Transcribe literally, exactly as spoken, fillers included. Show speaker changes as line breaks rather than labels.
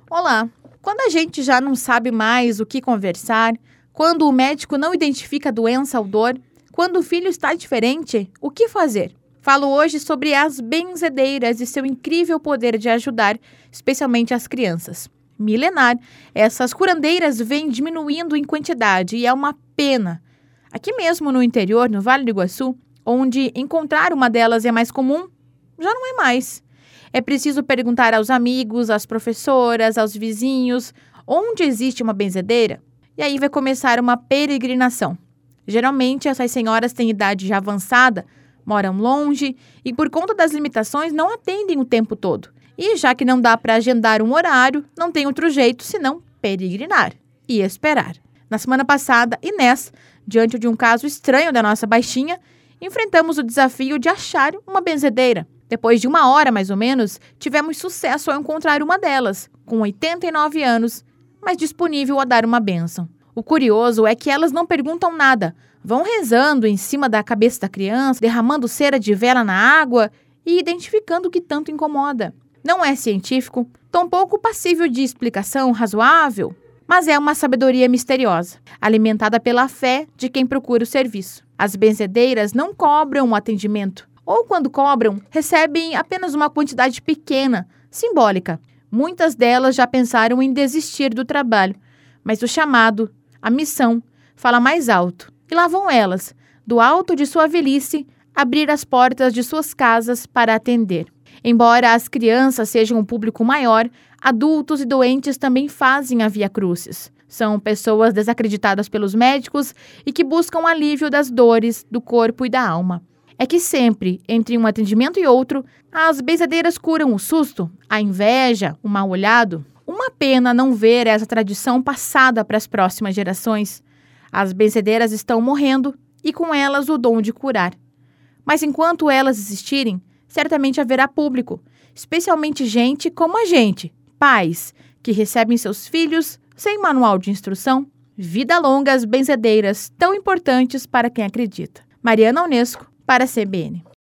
Olá! Quando a gente já não sabe mais o que conversar, quando o médico não identifica a doença ou dor, quando o filho está diferente, o que fazer? Falo hoje sobre as benzedeiras e seu incrível poder de ajudar, especialmente as crianças. Milenar, essas curandeiras vêm diminuindo em quantidade e é uma pena. Aqui mesmo no interior, no Vale do Iguaçu, onde encontrar uma delas é mais comum, já não é mais. É preciso perguntar aos amigos, às professoras, aos vizinhos, onde existe uma benzedeira? E aí vai começar uma peregrinação. Geralmente, essas senhoras têm idade já avançada, moram longe e, por conta das limitações, não atendem o tempo todo. E já que não dá para agendar um horário, não tem outro jeito senão peregrinar e esperar. Na semana passada, Inés, diante de um caso estranho da nossa baixinha, enfrentamos o desafio de achar uma benzedeira. Depois de uma hora, mais ou menos, tivemos sucesso ao encontrar uma delas, com oitenta e nove anos, mas disponível a dar uma bênção. O curioso é que elas não perguntam nada, vão rezando em cima da cabeça da criança, derramando cera de vela na água e identificando o que tanto incomoda. Não é científico, tampouco passível de explicação razoável, mas é uma sabedoria misteriosa, alimentada pela fé de quem procura o serviço. As benzedeiras não cobram o atendimento, ou quando cobram, recebem apenas uma quantidade pequena, simbólica. Muitas delas já pensaram em desistir do trabalho, mas o chamado, a missão, fala mais alto. E lá vão elas, do alto de sua velhice, abrir as portas de suas casas para atender. Embora as crianças sejam um público maior, adultos e doentes também fazem a Via Crucis. São pessoas desacreditadas pelos médicos e que buscam alívio das dores do corpo e da alma. É que sempre, entre um atendimento e outro, as benzedeiras curam o susto, a inveja, o mal-olhado. Uma pena não ver essa tradição passada para as próximas gerações. As benzedeiras estão morrendo e com elas o dom de curar. Mas enquanto elas existirem, certamente haverá público, especialmente gente como a gente, pais, que recebem seus filhos sem manual de instrução. Vida longa às benzedeiras, tão importantes para quem acredita. Mariana Onesco, para a C B N.